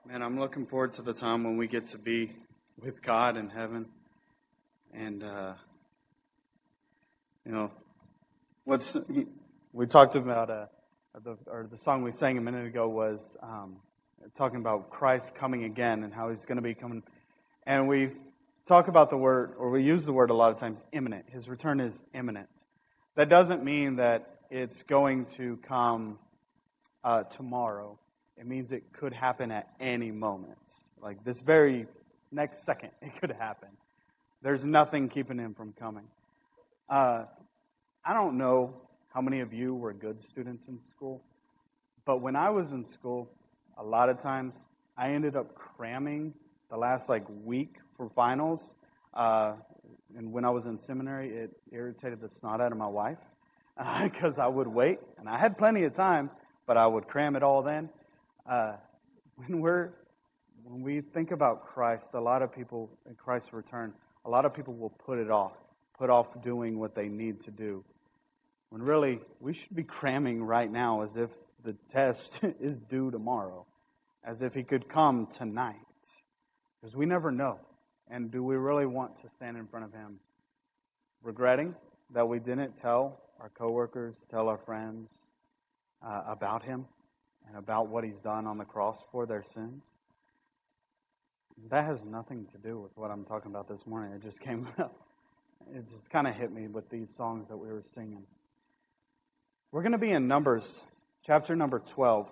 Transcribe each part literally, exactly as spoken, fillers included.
Man, I'm looking forward to the time when we get to be with God in heaven. And, uh, you know, what's we talked about, uh, the, or the song we sang a minute ago was um, talking about Christ coming again and how he's going to be coming. And we talk about the word, or we use the word a lot of times, imminent. His return is imminent. That doesn't mean that it's going to come uh, tomorrow. It means it could happen at any moment. Like this very next second, it could happen. There's nothing keeping him from coming. Uh, I don't know how many of you were good students in school, but when I was in school, a lot of times I ended up cramming the last like week for finals. Uh, and when I was in seminary, it irritated the snot out of my wife because uh, I would wait, and I had plenty of time, but I would cram it all then. Uh, when we're when we think about Christ, a lot of people in Christ's return, a lot of people will put it off, put off doing what they need to do. When really we should be cramming right now, as if the test is due tomorrow, as if he could come tonight, because we never know. And do we really want to stand in front of him, regretting that we didn't tell our coworkers, tell our friends uh, about him? And about what he's done on the cross for their sins? That has nothing to do with what I'm talking about this morning. It just came up. It just kind of hit me with these songs that we were singing. We're going to be in Numbers, chapter number twelve.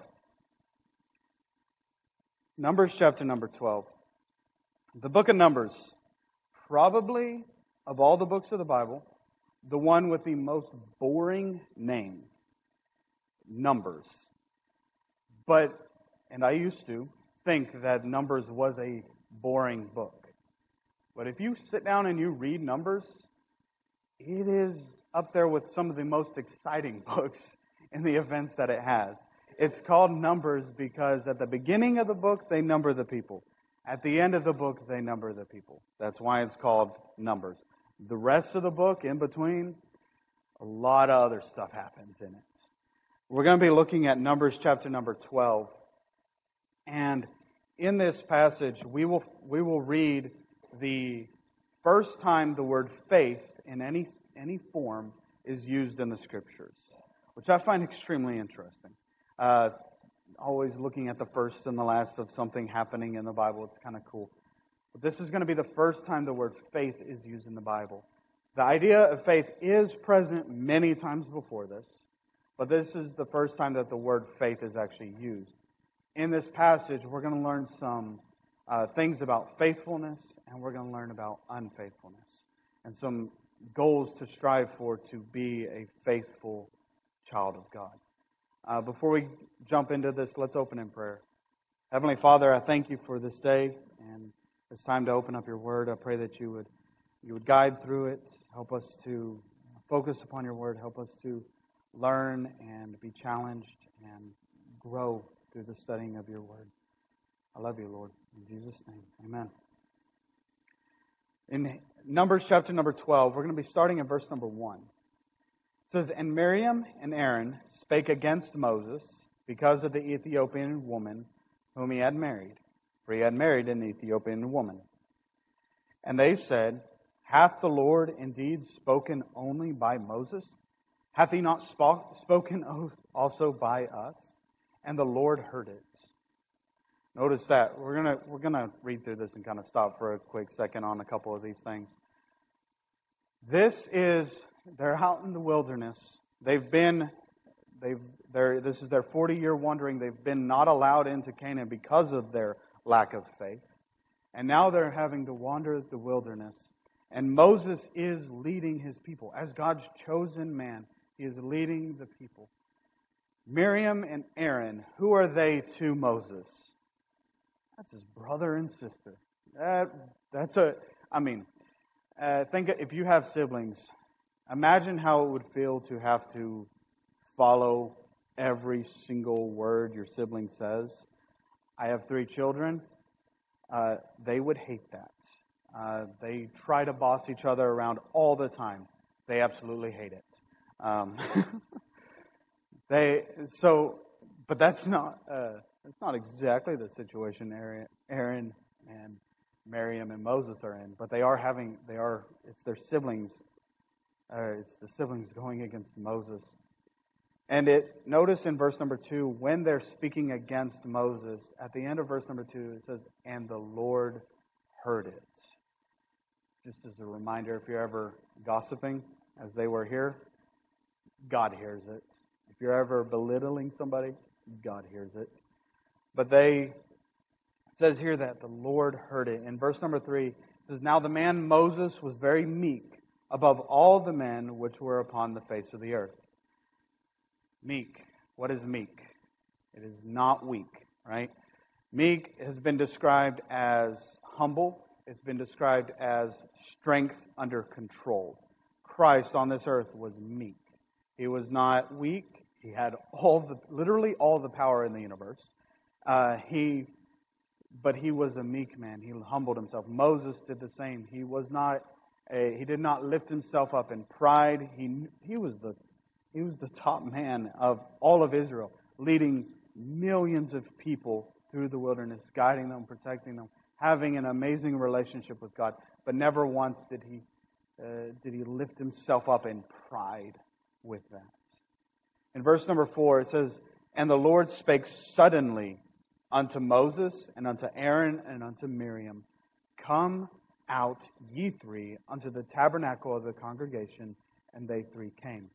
Numbers, chapter number twelve. The book of Numbers, probably, of all the books of the Bible, the one with the most boring name. Numbers. But, and I used to think that Numbers was a boring book. But if you sit down and you read Numbers, it is up there with some of the most exciting books in the events that it has. It's called Numbers because at the beginning of the book, they number the people. At the end of the book, they number the people. That's why it's called Numbers. The rest of the book, in between, a lot of other stuff happens in it. We're going to be looking at Numbers chapter number twelve. And in this passage, we will we will read the first time the word faith in any any form is used in the Scriptures, which I find extremely interesting. Uh, always looking at the first and the last of something happening in the Bible, it's kind of cool. But this is going to be the first time the word faith is used in the Bible. The idea of faith is present many times before this. But this is the first time that the word faith is actually used. In this passage, we're going to learn some uh, things about faithfulness, and we're going to learn about unfaithfulness, and some goals to strive for to be a faithful child of God. Uh, before we jump into this, let's open in prayer. Heavenly Father, I thank you for this day, and it's time to open up your word. I pray that you would you would guide through it, help us to focus upon your word, help us to learn and be challenged and grow through the studying of your word. I love you, Lord. In Jesus' name, amen. In Numbers chapter number twelve, we're going to be starting in verse number one. It says, "And Miriam and Aaron spake against Moses because of the Ethiopian woman whom he had married, for he had married an Ethiopian woman. And they said, Hath the Lord indeed spoken only by Moses? Hath he not sp- spoken also by us? And the Lord heard it." Notice that. We're gonna we're gonna read through this and kind of stop for a quick second on a couple of these things. This is they're out in the wilderness. They've been they've they're this is their forty-year wandering. They've been not allowed into Canaan because of their lack of faith. And now they're having to wander the wilderness. And Moses is leading his people as God's chosen man. He is leading the people. Miriam and Aaron, who are they to Moses? That's his brother and sister. That, that's a, I mean, uh, think if you have siblings, imagine how it would feel to have to follow every single word your sibling says. I have three children. Uh, they would hate that. Uh, they try to boss each other around all the time. They absolutely hate it. Um, they so, but that's not uh, It's not exactly the situation Aaron, Aaron and Miriam and Moses are in, but they are having, they are, it's their siblings, uh, it's the siblings going against Moses. And it, notice in verse number two, when they're speaking against Moses, at the end of verse number two, it says, and the Lord heard it. Just as a reminder, if you're ever gossiping, as they were here, God hears it. If you're ever belittling somebody, God hears it. But they, it says here that the Lord heard it. In verse number three, it says, now the man Moses was very meek above all the men which were upon the face of the earth. Meek. What is meek? It is not weak, right? Meek has been described as humble. It's been described as strength under control. Christ on this earth was meek. He was not weak. He had all the, literally all the power in the universe. Uh, he, but he was a meek man. He humbled himself. Moses did the same. He was not a, he did not lift himself up in pride. He, he was the, he was the top man of all of Israel, leading millions of people through the wilderness, guiding them, protecting them, having an amazing relationship with God. But never once did he, uh, did he lift himself up in pride with that. In verse number four, it says, and the Lord spake suddenly unto Moses and unto Aaron and unto Miriam, come out ye three unto the tabernacle of the congregation, and they three came.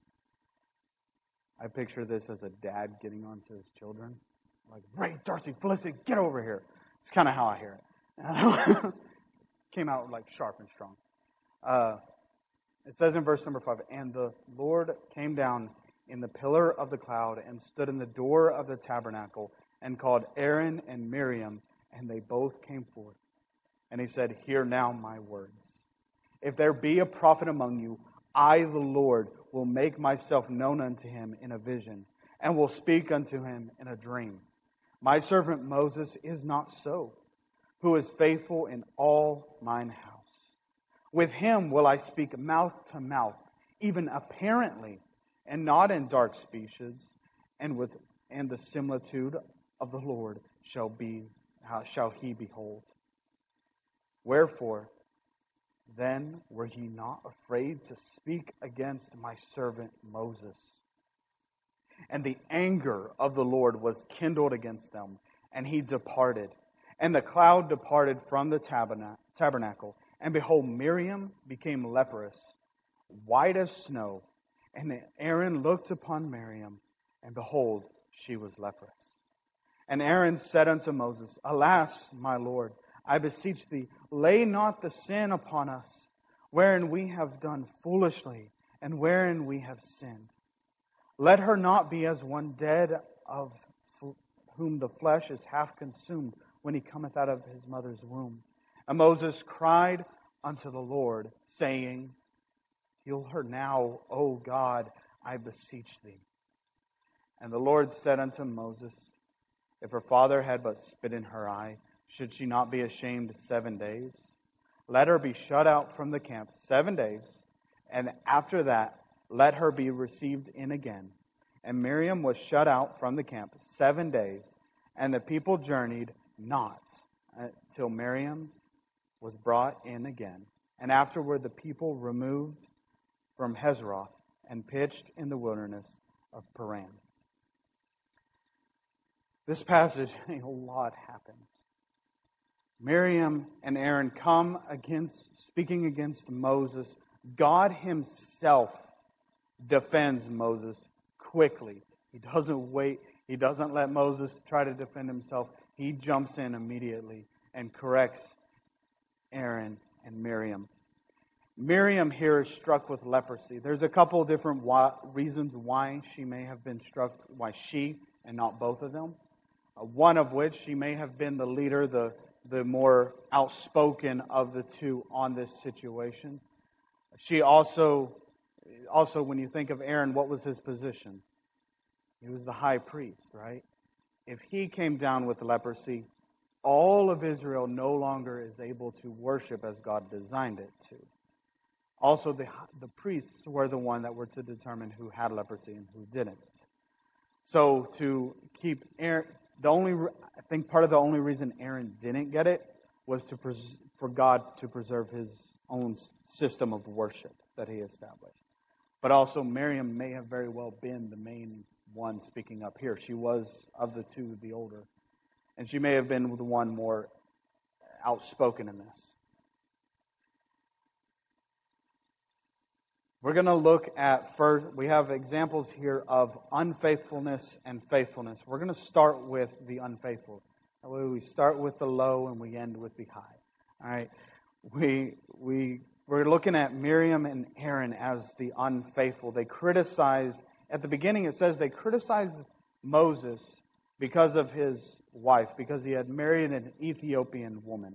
I picture this as a dad getting on to his children. Like, Ray, Darcy, Felicity, get over here. It's kind of how I hear it. Came out like sharp and strong. Uh, it says in verse number five, and the Lord came down in the pillar of the cloud and stood in the door of the tabernacle and called Aaron and Miriam, and they both came forth. And he said, hear now my words. If there be a prophet among you, I, the Lord, will make myself known unto him in a vision, and will speak unto him in a dream. My servant Moses is not so, who is faithful in all mine house. With him will I speak mouth to mouth, even apparently, and not in dark speeches, and with and the similitude of the Lord shall be how shall he behold. Wherefore, then were ye not afraid to speak against my servant Moses? And the anger of the Lord was kindled against them, and he departed. And the cloud departed from the tabernacle, and behold, Miriam became leprous, white as snow. And Aaron looked upon Miriam, and behold, she was leprous. And Aaron said unto Moses, alas, my Lord, I beseech thee, lay not the sin upon us, wherein we have done foolishly, and wherein we have sinned. Let her not be as one dead, of whom the flesh is half consumed when he cometh out of his mother's womb. And Moses cried unto the Lord, saying, heal her now, O God, I beseech thee. And the Lord said unto Moses, if her father had but spit in her eye, should she not be ashamed seven days? Let her be shut out from the camp seven days, and after that let her be received in again. And Miriam was shut out from the camp seven days, and the people journeyed not till Miriam was brought in again. And afterward the people removed from Hazeroth and pitched in the wilderness of Paran. This passage, a lot happens. Miriam and Aaron come against, speaking against Moses. God himself defends Moses quickly. He doesn't wait. He doesn't let Moses try to defend himself. He jumps in immediately and corrects Aaron and Miriam. Miriam here is struck with leprosy. There's a couple of different why, reasons why she may have been struck, why she and not both of them. Uh, one of which, she may have been the leader, the, the more outspoken of the two on this situation. She also, also when you think of Aaron, what was his position? He was the high priest, right? If he came down with leprosy, all of Israel no longer is able to worship as God designed it to. Also, the, the priests were the one that were to determine who had leprosy and who didn't. So to keep Aaron, the only, I think part of the only reason Aaron didn't get it was to pres- for God to preserve his own system of worship that he established. But also Miriam may have very well been the main one speaking up here. She was, of the two, the older. And she may have been the one more outspoken in this. We're going to look at first, we have examples here of unfaithfulness and faithfulness. We're going to start with the unfaithful. That way we start with the low and we end with the high. All right. We, we, we're looking at Miriam and Aaron as the unfaithful. They criticized, at the beginning it says they criticized Moses because of his wife, because he had married an Ethiopian woman.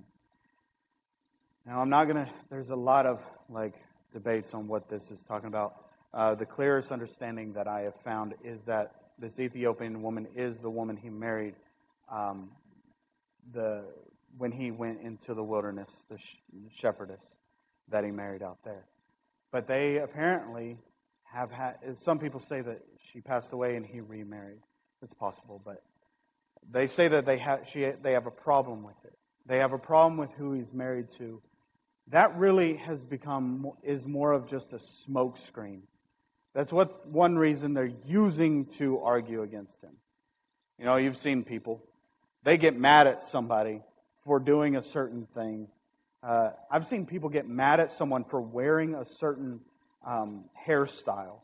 Now I'm not going to, there's a lot of like debates on what this is talking about. Uh, the clearest understanding that I have found is that this Ethiopian woman is the woman he married um, the when he went into the wilderness, the sh- shepherdess that he married out there. But they apparently have had, some people say that she passed away and he remarried. It's possible, but they say that they have she they have a problem with it. They have a problem with who he's married to. That really has become, is more of just a smoke screen. That's what one reason they're using to argue against him. You know, you've seen people. They get mad at somebody for doing a certain thing. Uh, I've seen people get mad at someone for wearing a certain um, hairstyle.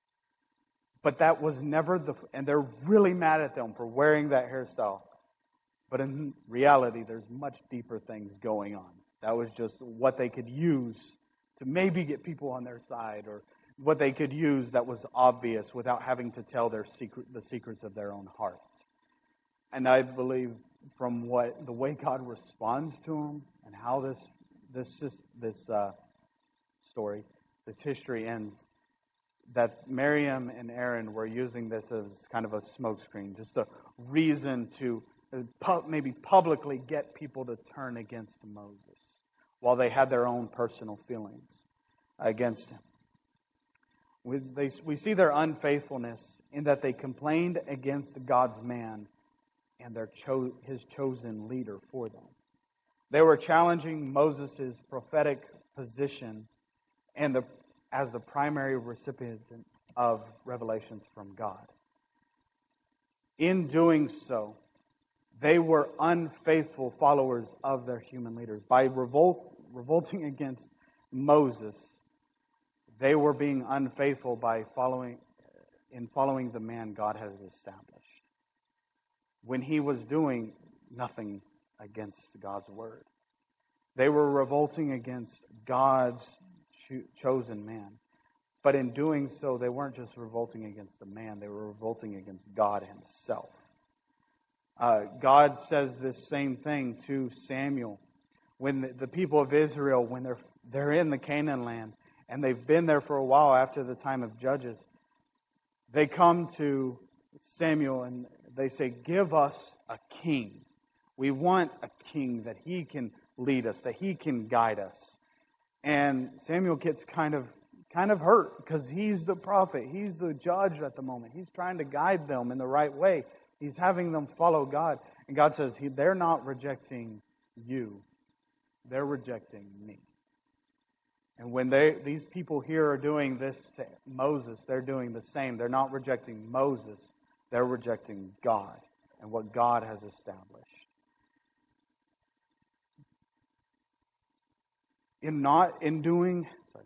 But that was never the, and they're really mad at them for wearing that hairstyle. But in reality, there's much deeper things going on. That was just what they could use to maybe get people on their side, or what they could use that was obvious without having to tell their secret, the secrets of their own heart. And I believe from what the way God responds to them and how this this this uh, story, this history ends, that Miriam and Aaron were using this as kind of a smokescreen, just a reason to maybe publicly get people to turn against Moses, while they had their own personal feelings against him. We, they, we see their unfaithfulness in that they complained against God's man and their cho- his chosen leader for them. They were challenging Moses' prophetic position and the, as the primary recipient of revelations from God. In doing so, they were unfaithful followers of their human leaders. By revolt, revolting against Moses, they were being unfaithful by following in following the man God has established, when he was doing nothing against God's word. They were revolting against God's cho- chosen man. But in doing so, they weren't just revolting against the man, they were revolting against God himself. Uh, God says this same thing to Samuel. When the, the people of Israel, when they're they're in the Canaan land, and they've been there for a while after the time of Judges, they come to Samuel and they say, "Give us a king. We want a king that he can lead us, that he can guide us." And Samuel gets kind of kind of hurt because he's the prophet. He's the judge at the moment. He's trying to guide them in the right way. He's having them follow God. And God says, they're not rejecting you. They're rejecting me. And when they these people here are doing this to Moses, they're doing the same. They're not rejecting Moses. They're rejecting God and what God has established. In not in doing, sorry,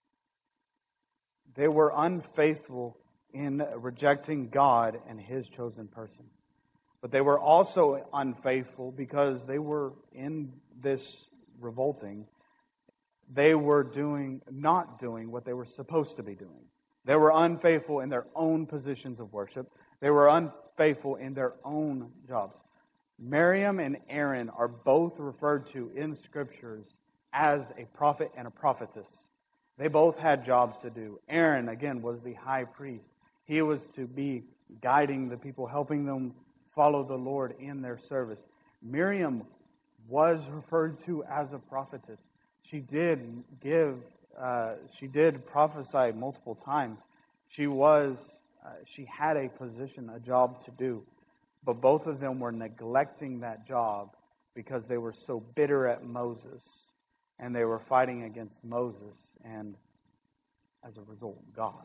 they were unfaithful in rejecting God and His chosen person. But they were also unfaithful because they were in this revolting. They were doing, not doing what they were supposed to be doing. They were unfaithful in their own positions of worship. They were unfaithful in their own jobs. Miriam and Aaron are both referred to in Scriptures as a prophet and a prophetess. They both had jobs to do. Aaron, again, was the high priest. He was to be guiding the people, helping them follow the Lord in their service. Miriam was referred to as a prophetess. She did give, uh, she did prophesy multiple times. She was, uh, she had a position, a job to do. But both of them were neglecting that job because they were so bitter at Moses, and they were fighting against Moses, and as a result, God.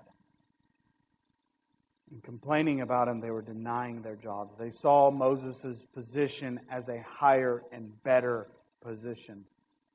And complaining about him, they were denying their jobs. They saw Moses' position as a higher and better position.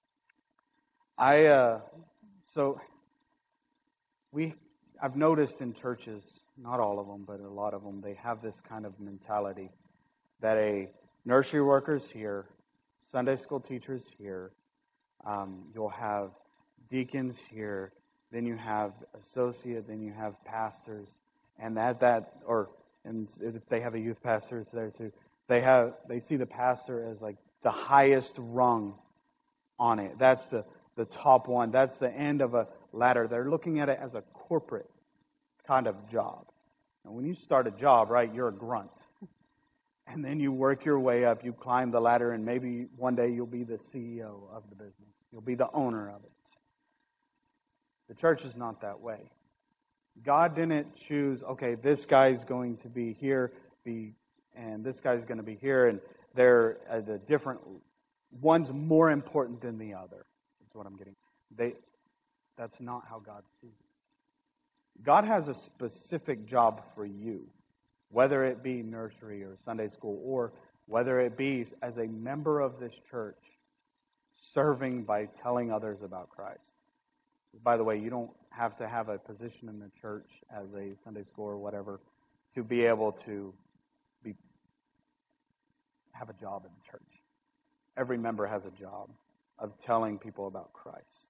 I uh, so we I've noticed in churches, not all of them, but a lot of them, they have this kind of mentality that a nursery worker's here, Sunday school teachers here, um, you'll have deacons here, then you have associate, then you have pastors, and that that or and if they have a youth pastor, it's there too. They have they see the pastor as like the highest rung on it. That's the the top one. That's the end of a ladder. They're looking at it as a corporate kind of job. And when you start a job, right, you're a grunt. And then you work your way up, you climb the ladder, and maybe one day you'll be the C E O of the business. You'll be the owner of it. The church is not that way. God didn't choose, okay, this guy's going to be here, be, and this guy's going to be here, and they're uh, the different, one's more important than the other. That's what I'm getting. They, that's not how God sees it. God has a specific job for you, whether it be nursery or Sunday school, or whether it be as a member of this church, serving by telling others about Christ. By the way, you don't have to have a position in the church as a Sunday school or whatever to be able to be have a job in the church. Every member has a job of telling people about Christ.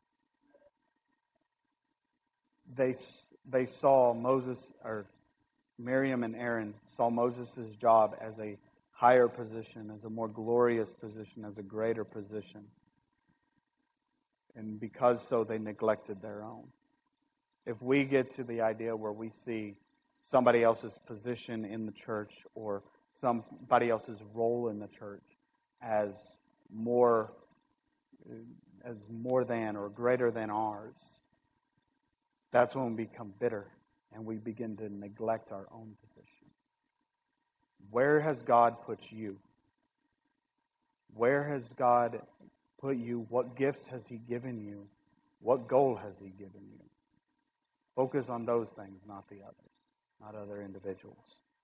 They they saw Moses, or Miriam and Aaron saw Moses' job as a higher position, as a more glorious position, as a greater position. And because so, they neglected their own. If we get to the idea where we see somebody else's position in the church or somebody else's role in the church as more, as more than or greater than ours, that's when we become bitter and we begin to neglect our own position. Where has God put you? Where has God put you? What gifts has He given you? What goal has He given you? Focus on those things, not the others, not other individuals.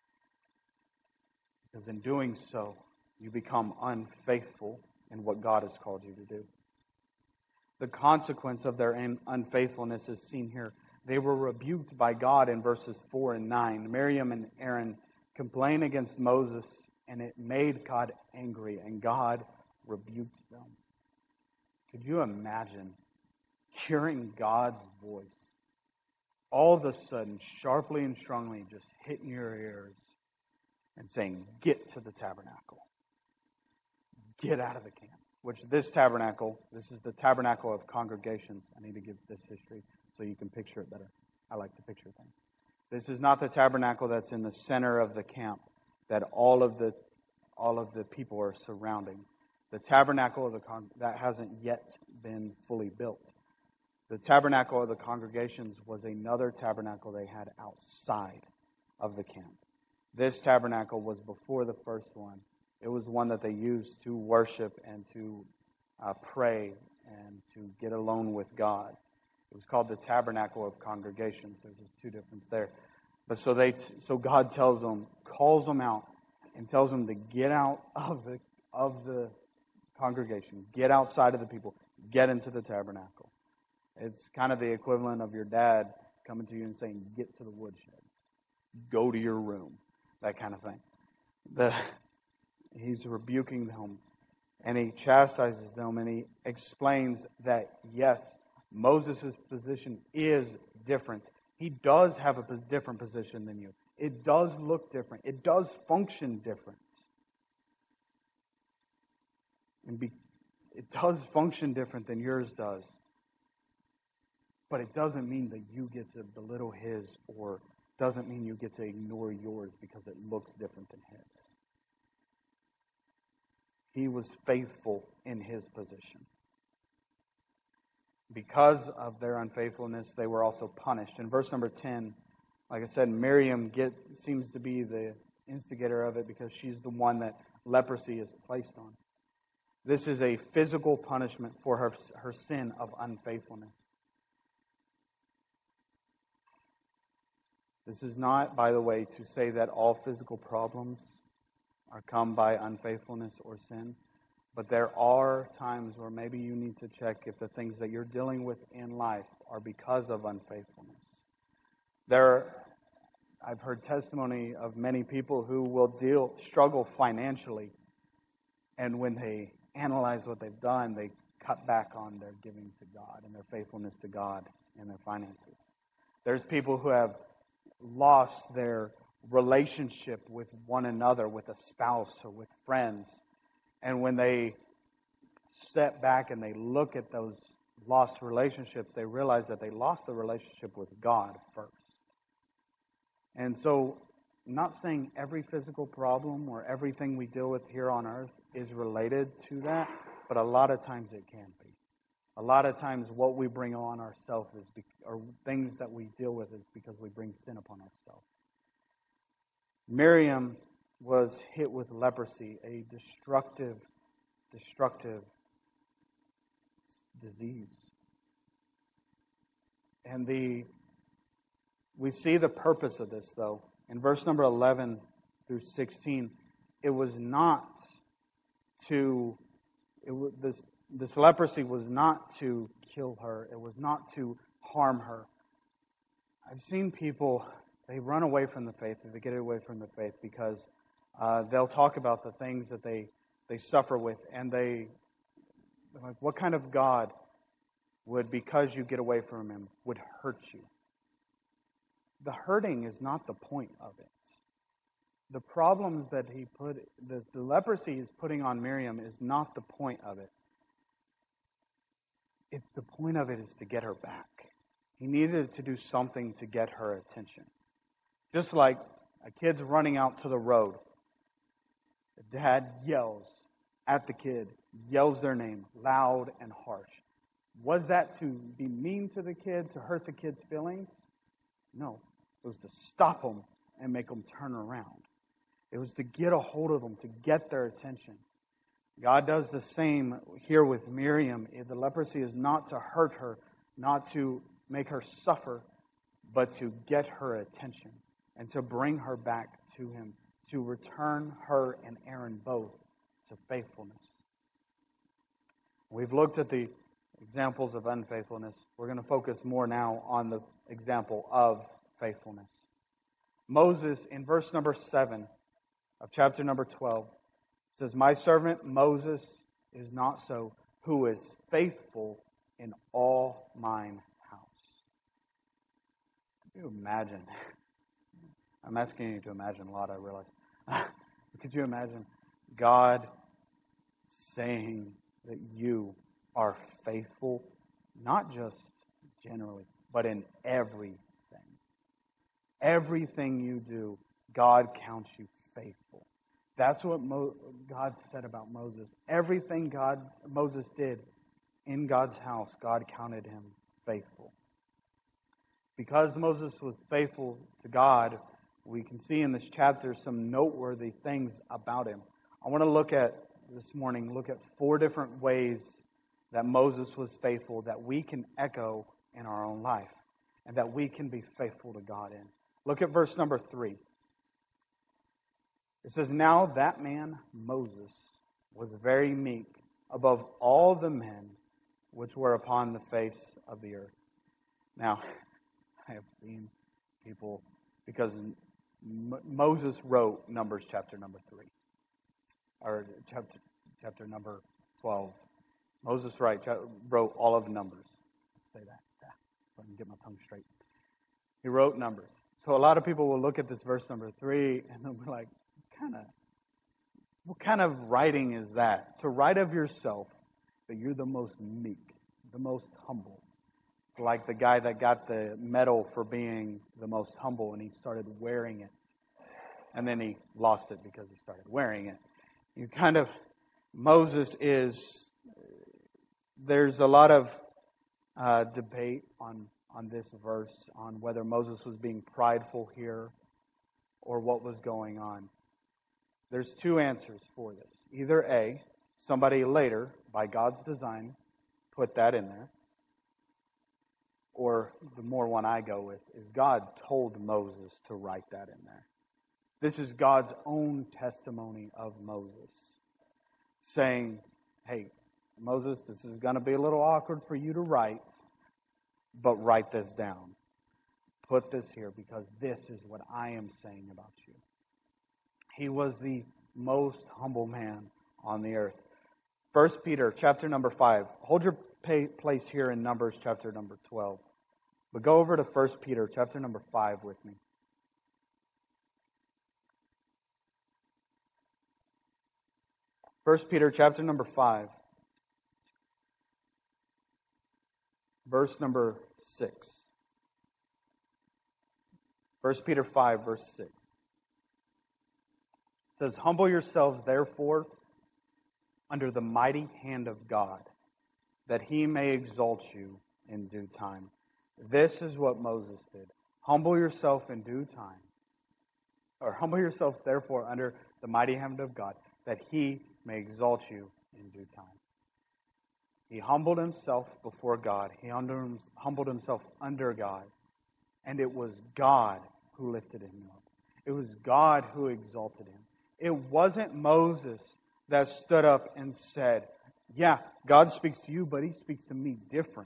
Because in doing so, you become unfaithful in what God has called you to do. The consequence of their unfaithfulness is seen here. They were rebuked by God in verses four and nine. Miriam and Aaron complained against Moses, and it made God angry, and God rebuked them. Could you imagine hearing God's voice all of a sudden, sharply and strongly, just hitting your ears and saying, get to the tabernacle. Get out of the camp. Which this tabernacle, this is the tabernacle of congregations. I need to give this history so you can picture it better. I like to picture things. This is not the tabernacle that's in the center of the camp that all of the all of the people are surrounding. The tabernacle of the con- that hasn't yet been fully built. The tabernacle of the congregations was another tabernacle they had outside of the camp. This tabernacle was before the first one. It was one that they used to worship and to uh, pray and to get alone with God. It was called the tabernacle of congregations. There's two differences there. But so they, so God tells them, calls them out, and tells them to get out of the of the congregation, get outside of the people, get into the tabernacle. It's kind of the equivalent of your dad coming to you and saying, get to the woodshed, go to your room, that kind of thing. The He's rebuking them, and he chastises them, and he explains that, yes, Moses' position is different. He does have a different position than you. It does look different. It does function different. And be, it does function different than yours does. But it doesn't mean that you get to belittle his, or doesn't mean you get to ignore yours because it looks different than his. He was faithful in his position. Because of their unfaithfulness, they were also punished. In verse number ten, like I said, Miriam get, seems to be the instigator of it because she's the one that leprosy is placed on. This is a physical punishment for her, her sin of unfaithfulness. This is not, by the way, to say that all physical problems are come by unfaithfulness or sin. But there are times where maybe you need to check if the things that you're dealing with in life are because of unfaithfulness. There, I've heard testimony of many people who will deal struggle financially, and when they analyze what they've done, they cut back on their giving to God and their faithfulness to God in their finances. There's people who have lost their relationship with one another, with a spouse or with friends. And when they step back and they look at those lost relationships, they realize that they lost the relationship with God first. And so, I'm not saying every physical problem or everything we deal with here on earth is related to that, but a lot of times it can be. A lot of times what we bring on ourselves is, be- or things that we deal with is because we bring sin upon ourselves. Miriam was hit with leprosy, a destructive, destructive disease. And the we see the purpose of this, though. In verse number eleven through sixteen, it was not to, it was, this, this leprosy was not to kill her. It was not to harm her. I've seen people, they run away from the faith, they get away from the faith because uh, they'll talk about the things that they, they suffer with, and they, they're like, what kind of God would, because you get away from Him, would hurt you? The hurting is not the point of it. The problems that he put, the, the leprosy he's putting on Miriam is not the point of it. It's the point of it is to get her back. He needed to do something to get her attention. Just like a kid's running out to the road. The dad yells at the kid, yells their name loud and harsh. Was that to be mean to the kid, to hurt the kid's feelings? No. It was to stop them and make them turn around. It was to get a hold of them, to get their attention. God does the same here with Miriam. The leprosy is not to hurt her, not to make her suffer, but to get her attention and to bring her back to Him, to return her and Aaron both to faithfulness. We've looked at the examples of unfaithfulness. We're going to focus more now on the example of faithfulness. Moses, in verse number seven of chapter number twelve, says, "My servant Moses is not so, who is faithful in all mine house." Can you imagine? I'm asking you to imagine a lot, I realize. Could you imagine God saying that you are faithful, not just generally, but in everything? Everything you do, God counts you faithful. That's what Mo- God said about Moses. Everything God Moses did in God's house, God counted him faithful. Because Moses was faithful to God, we can see in this chapter some noteworthy things about him. I want to look at, this morning, look at four different ways that Moses was faithful that we can echo in our own life and that we can be faithful to God in. Look at verse number three. It says, "Now that man, Moses, was very meek above all the men which were upon the face of the earth." Now, I have seen people, because M- Moses wrote Numbers chapter number three, or chapter chapter number twelve. Moses right, wrote all of Numbers. Say that, so I can get my tongue straight. He wrote Numbers. So a lot of people will look at this verse number three and they'll be like, kind of, what kind of writing is that? To write of yourself that you're the most meek, the most humble. Like the guy that got the medal for being the most humble and he started wearing it. And then he lost it because he started wearing it. You kind of, Moses is, there's a lot of uh, debate on, on this verse, on whether Moses was being prideful here, or what was going on? There's two answers for this. Either A, somebody later, by God's design, put that in there. Or the more one I go with is God told Moses to write that in there. This is God's own testimony of Moses, saying, hey, Moses, this is going to be a little awkward for you to write, but write this down. Put this here because this is what I am saying about you. He was the most humble man on the earth. First Peter chapter number five. Hold your place here in Numbers chapter number twelve. But go over to First Peter chapter number five with me. First Peter chapter number five. Verse number six. First Peter five, verse six. It says, humble yourselves, therefore, under the mighty hand of God, that He may exalt you in due time. This is what Moses did. Humble yourself in due time. Or humble yourself, therefore, under the mighty hand of God, that He may exalt you in due time. He humbled himself before God. He humbled himself under God. And it was God who lifted him up. It was God who exalted him. It wasn't Moses that stood up and said, yeah, God speaks to you, but He speaks to me different.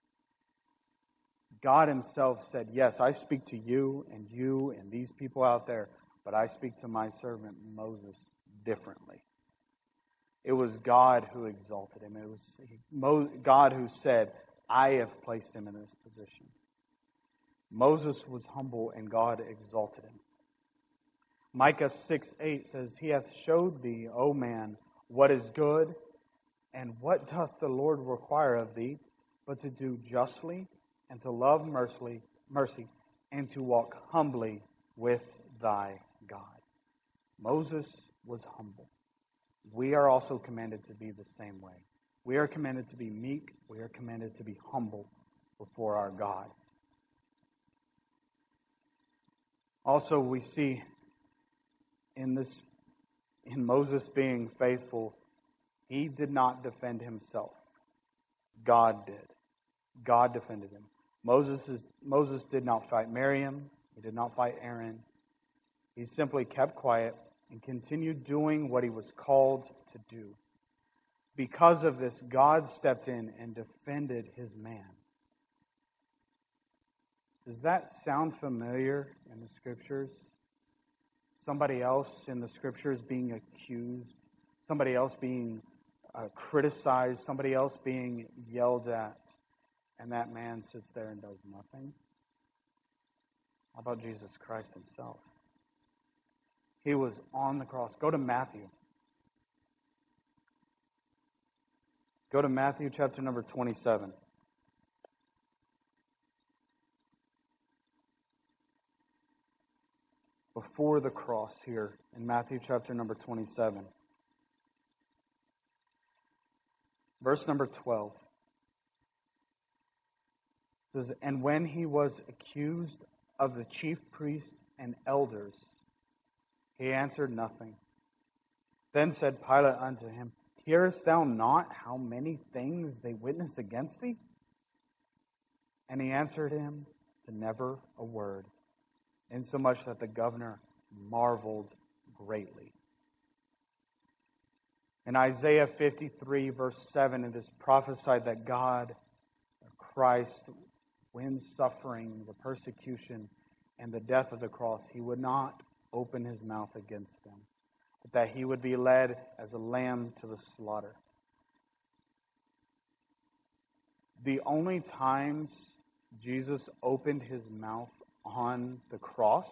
God Himself said, yes, I speak to you and you and these people out there, but I speak to my servant Moses differently. It was God who exalted him. It was God who said, I have placed him in this position. Moses was humble and God exalted him. Micah six eight says, He hath showed thee, O man, what is good, and what doth the Lord require of thee, but to do justly, and to love mercy, mercy, and to walk humbly with thy God. Moses was humble. We are also commanded to be the same way. We are commanded to be meek. We are commanded to be humble before our God. Also, we see in this, in Moses being faithful, he did not defend himself. God did. God defended him. Moses is, Moses did not fight Miriam. He did not fight Aaron. He simply kept quiet and continued doing what he was called to do. Because of this, God stepped in and defended his man. Does that sound familiar in the Scriptures? Somebody else in the Scriptures being accused, somebody else being uh, criticized, somebody else being yelled at, and that man sits there and does nothing? How about Jesus Christ Himself? He was on the cross. Go to Matthew. Go to Matthew chapter number twenty-seven. Before the cross here in Matthew chapter number twenty-seven. Verse number twelve. It says, and when he was accused of the chief priests and elders, he answered nothing. Then said Pilate unto him, hearest thou not how many things they witness against thee? And he answered him to never a word, insomuch that the governor marveled greatly. In Isaiah fifty-three, verse seven, it is prophesied that God, Christ, when suffering the persecution and the death of the cross, He would not open His mouth against them, but that He would be led as a lamb to the slaughter. The only times Jesus opened His mouth on the cross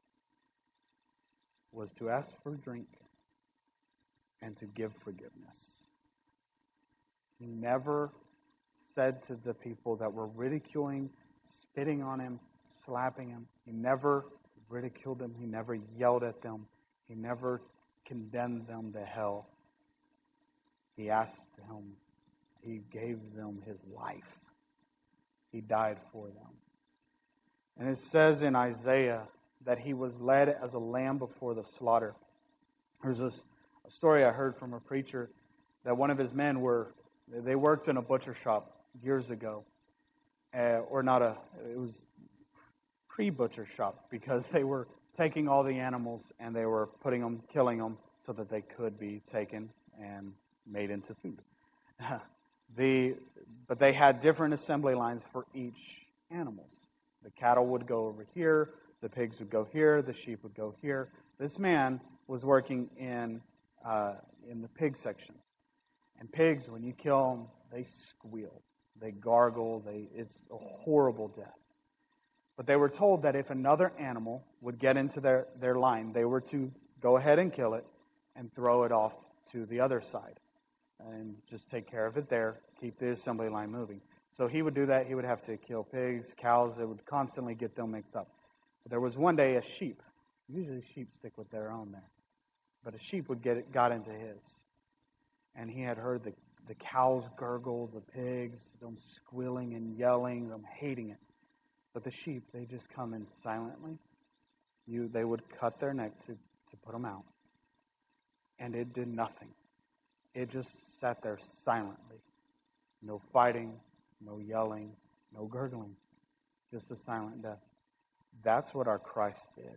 was to ask for drink and to give forgiveness. He never said to the people that were ridiculing, spitting on Him, slapping Him, He never ridiculed them. He never yelled at them. He never condemned them to hell. He asked them, He gave them His life. He died for them. And it says in Isaiah that he was led as a lamb before the slaughter. There's a, a story I heard from a preacher that one of his men were, they worked in a butcher shop years ago. Uh, or not a, it was pre-butcher shop, because they were taking all the animals and they were putting them, killing them, so that they could be taken and made into food. the, but they had different assembly lines for each animal. The cattle would go over here, the pigs would go here, the sheep would go here. This man was working in uh, in the pig section. And pigs, when you kill them, they squeal, they gargle, they it's a horrible death. But they were told that if another animal would get into their, their line, they were to go ahead and kill it and throw it off to the other side. And just take care of it there, keep the assembly line moving. So he would do that. He would have to kill pigs, cows. It would constantly get them mixed up. But there was one day a sheep. Usually sheep stick with their own there. But a sheep would get it, got into his. And he had heard the, the cows gurgle, the pigs, them squealing and yelling, them hating it. But the sheep, they just come in silently. You, they would cut their neck to, to put them out. And it did nothing. It just sat there silently. No fighting, no yelling, no gurgling. Just a silent death. That's what our Christ did.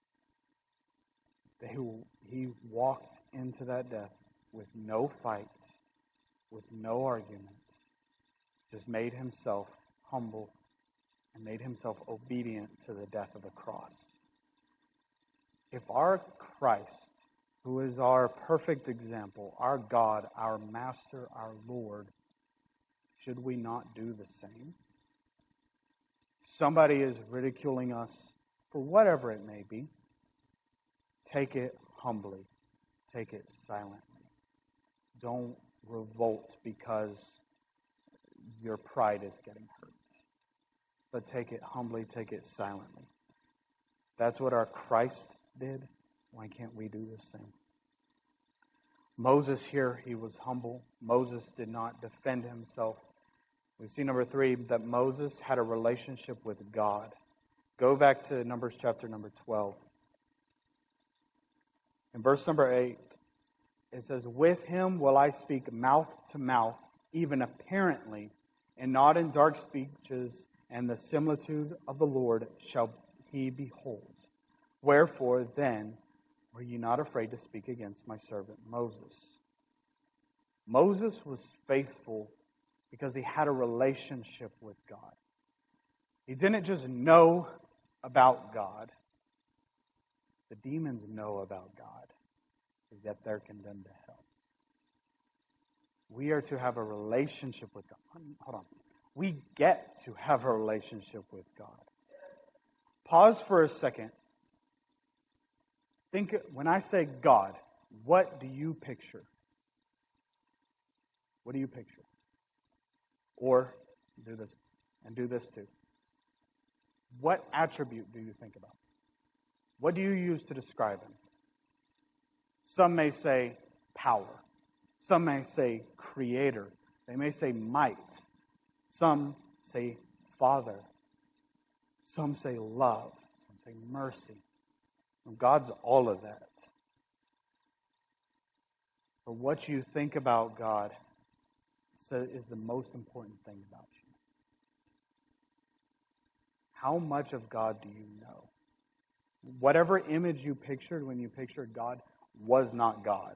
They, he walked into that death with no fight, with no argument. Just made himself humble and made himself obedient to the death of the cross. If our Christ, who is our perfect example, our God, our Master, our Lord, should we not do the same? If somebody is ridiculing us for whatever it may be, take it humbly. Take it silently. Don't revolt because your pride is getting hurt. But take it humbly, take it silently. That's what our Christ did. Why can't we do the same? Moses here, he was humble. Moses did not defend himself. We see number three, that Moses had a relationship with God. Go back to Numbers chapter number twelve. In verse number eight, it says, "With him will I speak mouth to mouth, even apparently, and not in dark speeches, and the similitude of the Lord shall he behold. Wherefore then were you not afraid to speak against my servant Moses?" Moses was faithful because he had a relationship with God. He didn't just know about God. The demons know about God, yet they're condemned to hell. We are to have a relationship with God. Hold on. We get to have a relationship with God. Pause for a second. Think, when I say God, what do you picture? What do you picture? Or, do this, and do this too. What attribute do you think about? What do you use to describe him? Some may say power. Some may say creator. They may say might. Some say father. Some say love. Some say mercy. And God's all of that. But what you think about God is the most important thing about you. How much of God do you know? Whatever image you pictured when you pictured God was not God.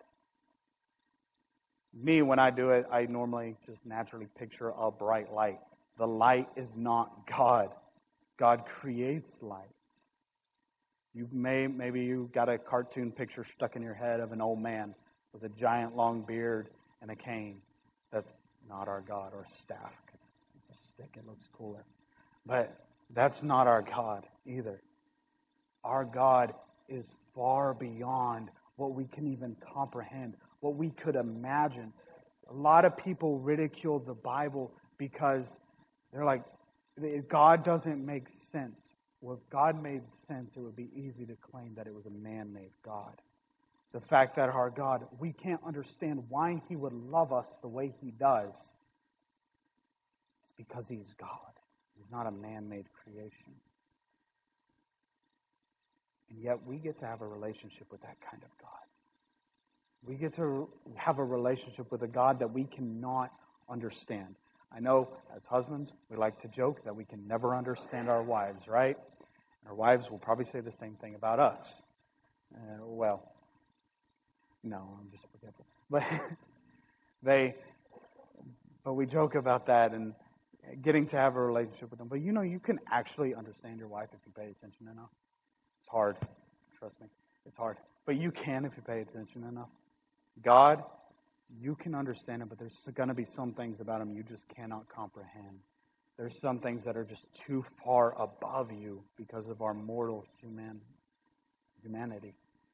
Me, when I do it, I normally just naturally picture a bright light. The light is not God. God creates light. You may, maybe you got a cartoon picture stuck in your head of an old man with a giant long beard and a cane. That's not our God, or a staff. It's a stick, it looks cooler. But that's not our God either. Our God is far beyond what we can even comprehend, what we could imagine. A lot of people ridicule the Bible because they're like, God doesn't make sense. Well, if God made sense, it would be easy to claim that it was a man-made God. The fact that our God, we can't understand why He would love us the way He does. It's because He's God. He's not a man-made creation. And yet we get to have a relationship with that kind of God. We get to have a relationship with a God that we cannot understand. I know as husbands, we like to joke that we can never understand our wives, right? Our wives will probably say the same thing about us. Uh, well, no, I'm just forgetful. But they, but we joke about that and getting to have a relationship with them. But you know, you can actually understand your wife if you pay attention enough. It's hard. Trust me. It's hard. But you can if you pay attention enough. God, you can understand him, but there's going to be some things about him you just cannot comprehend. There's some things that are just too far above you because of our mortal human humanity.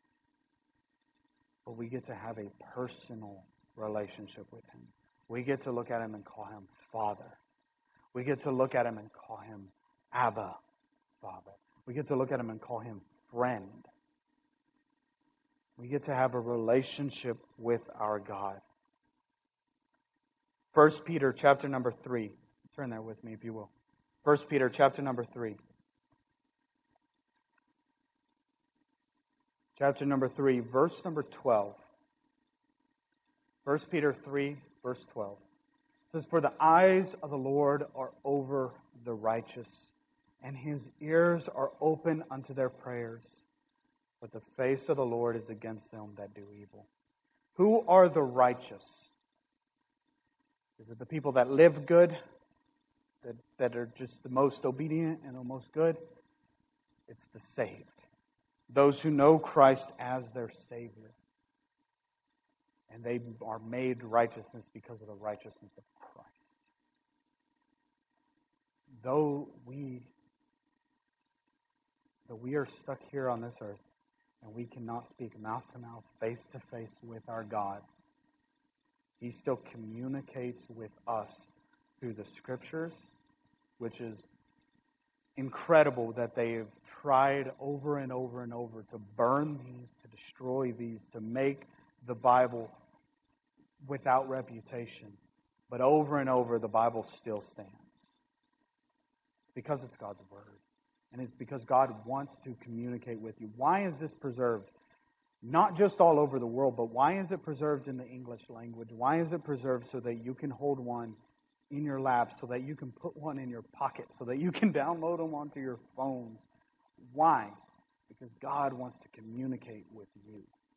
But we get to have a personal relationship with him. We get to look at him and call him Father. We get to look at him and call him Abba, Father. We get to look at him and call him friend. We get to have a relationship with our God. First Peter chapter number three. Turn there with me if you will. First Peter chapter number three. Chapter number three, verse number twelve. First Peter three, verse twelve. It says, "For the eyes of the Lord are over the righteous, and his ears are open unto their prayers. But the face of the Lord is against them that do evil." Who are the righteous? Is it the people that live good? That, that are just the most obedient and the most good? It's the saved. Those who know Christ as their Savior. And they are made righteousness because of the righteousness of Christ. Though we, though we are stuck here on this earth, and we cannot speak mouth to mouth, face to face with our God, he still communicates with us through the Scriptures, which is incredible that they have tried over and over and over to burn these, to destroy these, to make the Bible without reputation. But over and over, the Bible still stands. Because it's God's Word. And it's because God wants to communicate with you. Why is this preserved? Not just all over the world, but why is it preserved in the English language? Why is it preserved so that you can hold one in your lap, so that you can put one in your pocket, so that you can download them onto your phone? Why? Because God wants to communicate with you.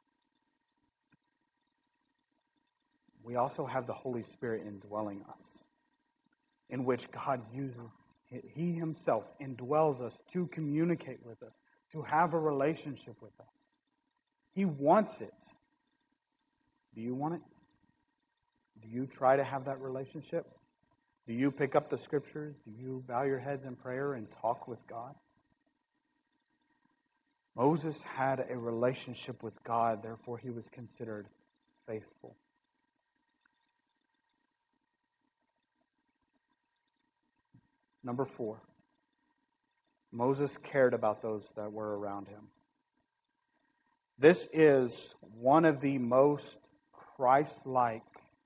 We also have the Holy Spirit indwelling us, in which God uses, He Himself indwells us to communicate with us, to have a relationship with us. He wants it. Do you want it? Do you try to have that relationship? Do you pick up the Scriptures? Do you bow your heads in prayer and talk with God? Moses had a relationship with God, therefore he was considered faithful. Number four, Moses cared about those that were around him. This is one of the most Christ-like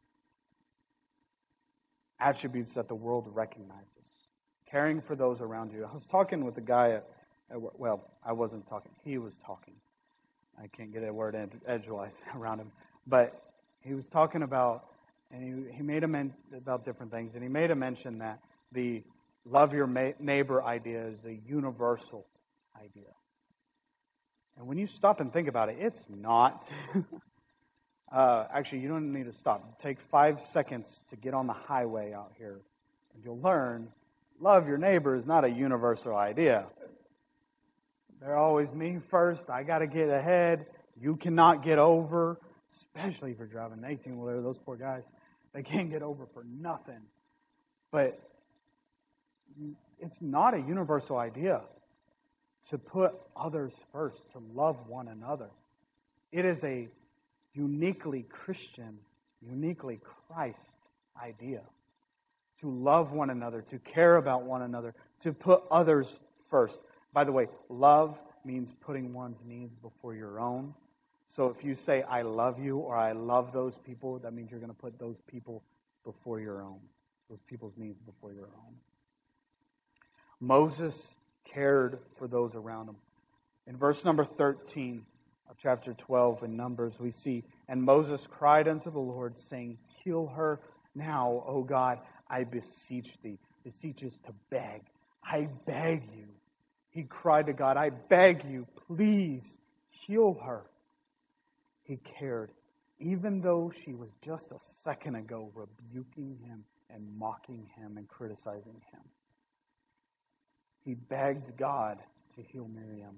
attributes that the world recognizes. Caring for those around you. I was talking with a guy at, at well, I wasn't talking. He was talking. I can't get a word ed- edgewise around him. But he was talking about, and he, he made a men- about different things, and he made a mention that the love your ma- neighbor idea is a universal idea. And when you stop and think about it, it's not. uh, actually, you don't need to stop. Take five seconds to get on the highway out here, and you'll learn love your neighbor is not a universal idea. They're always me first. I got to get ahead. You cannot get over, especially if you're driving an eighteen-wheeler. Those poor guys, they can't get over for nothing. But it's not a universal idea to put others first, to love one another. It is a uniquely Christian, uniquely Christ idea. To love one another, to care about one another, to put others first. By the way, love means putting one's needs before your own. So if you say, I love you, or I love those people, that means you're going to put those people before your own. Those people's needs before your own. Moses cared for those around him. In verse number thirteen of chapter twelve in Numbers, we see, "And Moses cried unto the Lord, saying, Heal her now, O God, I beseech thee." Beseech is to beg. I beg you. He cried to God, I beg you, please heal her. He cared, even though she was just a second ago rebuking him and mocking him and criticizing him. He begged God to heal Miriam.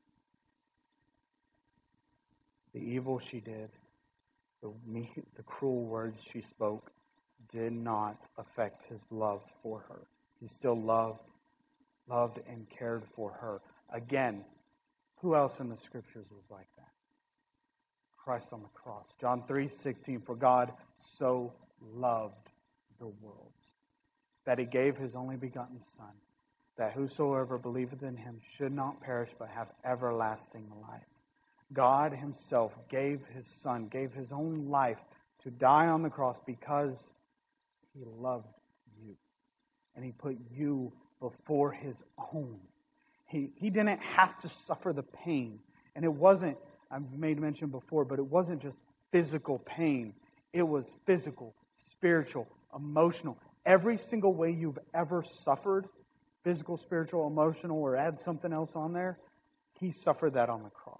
The evil she did, the, the cruel words she spoke, did not affect his love for her. He still loved, loved and cared for her. Again, who else in the Scriptures was like that? Christ on the cross. John three sixteen, "For God so loved the world, that He gave His only begotten Son, that whosoever believeth in Him should not perish but have everlasting life." God Himself gave His Son, gave His own life to die on the cross because He loved you. And He put you before His own. He, he didn't have to suffer the pain. And it wasn't, I've made mention before, but it wasn't just physical pain. It was physical, spiritual, emotional. Every single way you've ever suffered, physical, spiritual, emotional, or add something else on there, He suffered that on the cross.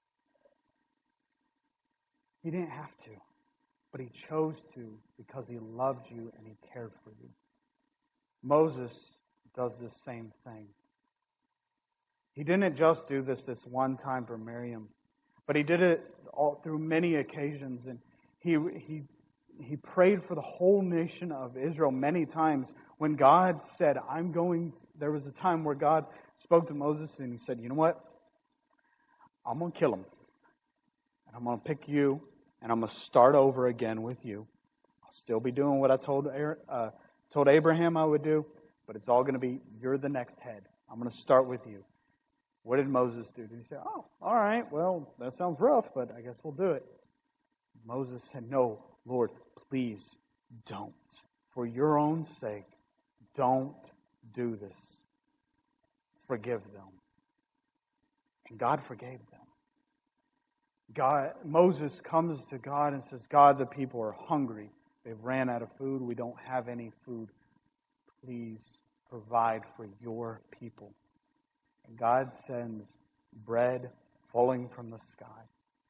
He didn't have to, but He chose to because He loved you and He cared for you. Moses does the same thing. He didn't just do this this one time for Miriam, but He did it all through many occasions. And he he he prayed for the whole nation of Israel many times. When God said, "I'm going," there was a time where God spoke to Moses and He said, "You know what? I'm going to kill him. And I'm going to pick you, and I'm going to start over again with you. I'll still be doing what I told uh, told Abraham I would do, but it's all going to be, you're the next head. I'm going to start with you." What did Moses do? Did he say, "Oh, all right, well, that sounds rough, but I guess we'll do it"? Moses said, "No, Lord, please don't. For your own sake, don't do this. Forgive them." And God forgave them. God, Moses comes to God and says, "God, the people are hungry. They've ran out of food. We don't have any food. Please provide for your people." And God sends bread falling from the sky.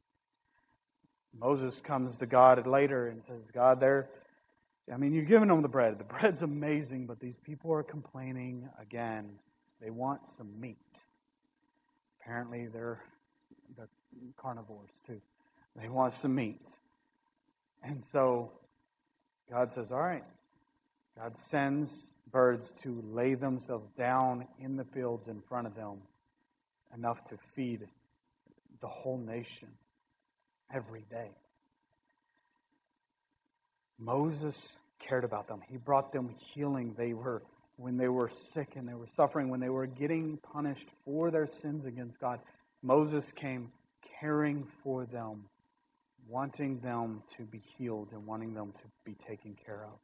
Moses comes to God later and says, "God, they're, I mean, you're giving them the bread. The bread's amazing, but these people are complaining again. They want some meat." Apparently, they're, they're carnivores too. They want some meat. And so God says, "All right." God sends birds to lay themselves down in the fields in front of them, enough to feed the whole nation every day. Moses cared about them. He brought them healing. They were, when they were sick and they were suffering, when they were getting punished for their sins against God, Moses came caring for them, wanting them to be healed and wanting them to be taken care of.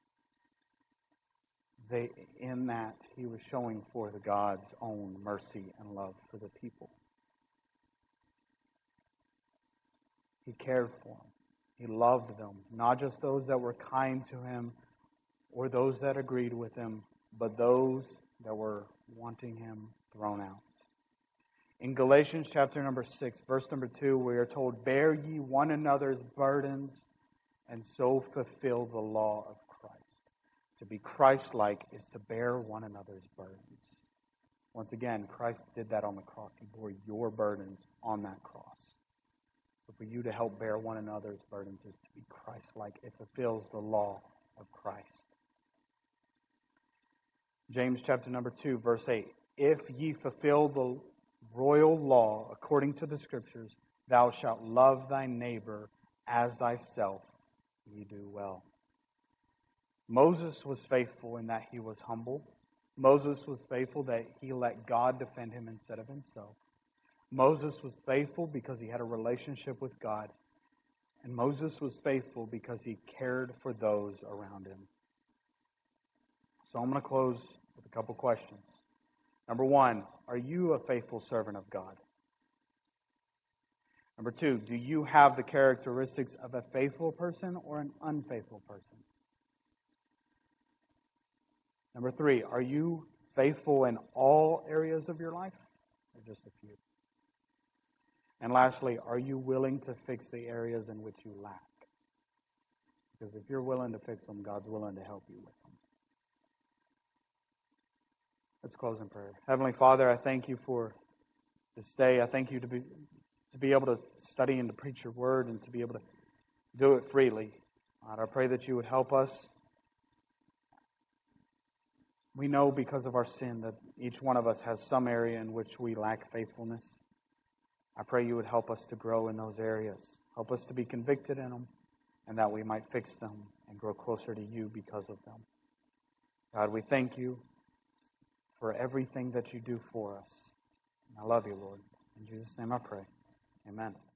They, in that, he was showing forth God's own mercy and love for the people. He cared for them. He loved them. Not just those that were kind to him or those that agreed with him, but those that were wanting him thrown out. In Galatians chapter number six, verse number two, we are told, "Bear ye one another's burdens, and so fulfill the law of Christ." To be Christ-like is to bear one another's burdens. Once again, Christ did that on the cross. He bore your burdens on that cross. But for you to help bear one another's burdens is to be Christ-like. It fulfills the law of Christ. James chapter number two, verse eight. "If ye fulfill the royal law according to the Scriptures, thou shalt love thy neighbor as thyself, ye do well." Moses was faithful in that he was humble. Moses was faithful that he let God defend him instead of himself. Moses was faithful because he had a relationship with God. And Moses was faithful because he cared for those around him. So I'm going to close with a couple questions. Number one, are you a faithful servant of God? Number two, do you have the characteristics of a faithful person or an unfaithful person? Number three, are you faithful in all areas of your life or just a few? And lastly, are you willing to fix the areas in which you lack? Because if you're willing to fix them, God's willing to help you with them. Let's close in prayer. Heavenly Father, I thank you for this day. I thank you to be to be able to study and to preach your word and to be able to do it freely. God, I pray that you would help us. We know because of our sin that each one of us has some area in which we lack faithfulness. I pray you would help us to grow in those areas. Help us to be convicted in them and that we might fix them and grow closer to you because of them. God, we thank you for everything that you do for us. And I love you, Lord. In Jesus' name I pray. Amen.